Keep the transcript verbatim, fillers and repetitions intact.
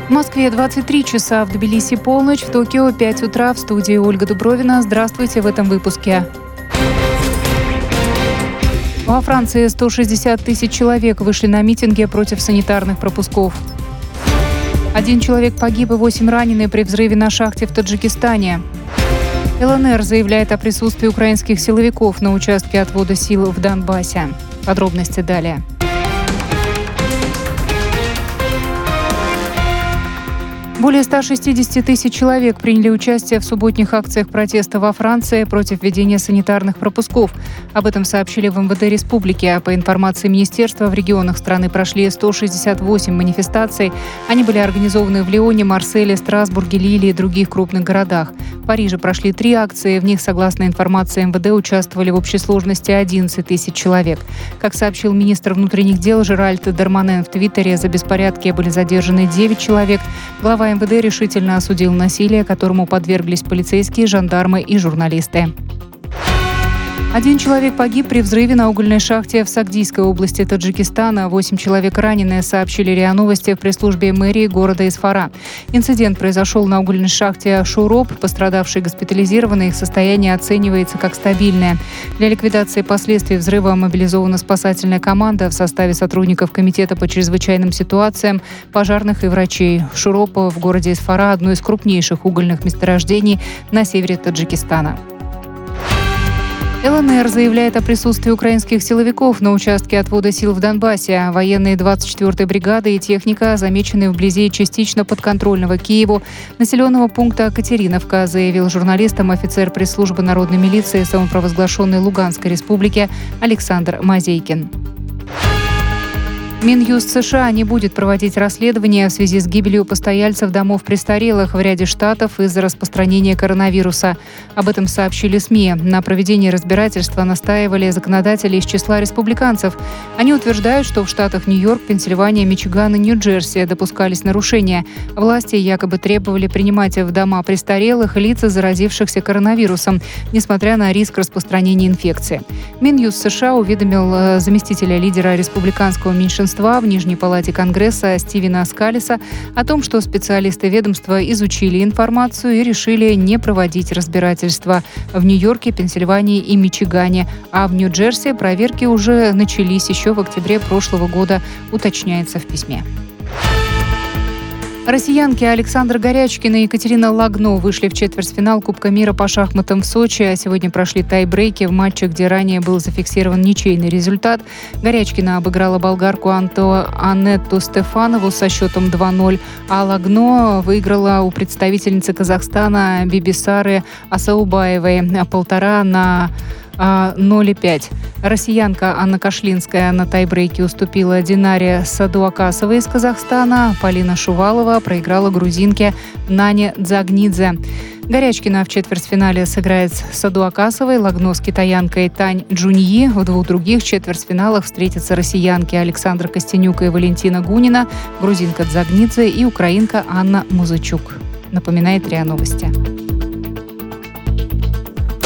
В Москве двадцать три часа, в Тбилиси полночь, в Токио пять утра. В студии Ольга Дубровина. Здравствуйте в этом выпуске. Во Франции сто шестьдесят тысяч человек вышли на митинги против санитарных пропусков. Один человек погиб и восемь ранены при взрыве на шахте в Таджикистане. ЛНР заявляет о присутствии украинских силовиков на участке отвода сил в Донбассе. Подробности далее. Более ста шестидесяти тысяч человек приняли участие в субботних акциях протеста во Франции против введения санитарных пропусков. Об этом сообщили в эм вэ дэ республики. А по информации министерства, в регионах страны прошли сто шестьдесят восемь манифестаций. Они были организованы в Лионе, Марселе, Страсбурге, Лилле и других крупных городах. В Париже прошли три акции. В них, согласно информации эм вэ дэ, участвовали в общей сложности одиннадцать тысяч человек. Как сообщил министр внутренних дел Жеральд Дарманен в Твиттере, за беспорядки были задержаны девять человек. Глава эм вэ дэ решительно осудил насилие, которому подверглись полицейские, жандармы и журналисты. Один человек погиб при взрыве на угольной шахте в Сагдийской области Таджикистана. Восемь человек ранены, сообщили РИА Новости в пресс-службе мэрии города Исфара. Инцидент произошел на угольной шахте Шуроп. Пострадавшие госпитализированы, их состояние оценивается как стабильное. Для ликвидации последствий взрыва мобилизована спасательная команда в составе сотрудников Комитета по чрезвычайным ситуациям, пожарных и врачей. Шуроп в городе Исфара – одно из крупнейших угольных месторождений на севере Таджикистана. ЛНР заявляет о присутствии украинских силовиков на участке отвода сил в Донбассе. Военные двадцать четвёртой бригады и техника замечены вблизи частично подконтрольного Киеву населенного пункта Катериновка, заявил журналистам офицер пресс-службы народной милиции самопровозглашенной Луганской республики Александр Мазейкин. Минюст США не будет проводить расследования в связи с гибелью постояльцев домов престарелых в ряде штатов из-за распространения коронавируса. Об этом сообщили СМИ. На проведении разбирательства настаивали законодатели из числа республиканцев. Они утверждают, что в штатах Нью-Йорк, Пенсильвания, Мичиган и Нью-Джерси допускались нарушения. Власти якобы требовали принимать в дома престарелых лиц, заразившихся коронавирусом, несмотря на риск распространения инфекции. Минюст США уведомил заместителя лидера республиканского меньшинства в Нижней палате Конгресса Стивена Скалиса о том, что специалисты ведомства изучили информацию и решили не проводить разбирательства в Нью-Йорке, Пенсильвании и Мичигане, а в Нью-Джерси проверки уже начались еще в октябре прошлого года, уточняется в письме. Россиянки Александра Горячкина и Екатерина Лагно вышли в четвертьфинал Кубка мира по шахматам в Сочи. А сегодня прошли тай-брейки в матче, где ранее был зафиксирован ничейный результат. Горячкина обыграла болгарку Анто... Анетту Стефанову со счетом два ноль, а Лагно выиграла у представительницы Казахстана Бибисары Асаубаевой полтора на ноль пять. Россиянка Анна Кашлинская на тайбрейке уступила Динаре Садуакасовой из Казахстана. Полина Шувалова проиграла грузинке Нане Дзагнидзе. Горячкина в четвертьфинале сыграет с Садуакасовой, Лагно с китаянкой Тань Джуньи. В двух других четвертьфиналах встретятся россиянки Александра Костенюк и Валентина Гунина, грузинка Дзагнидзе и украинка Анна Музычук, напоминает РИА Новости.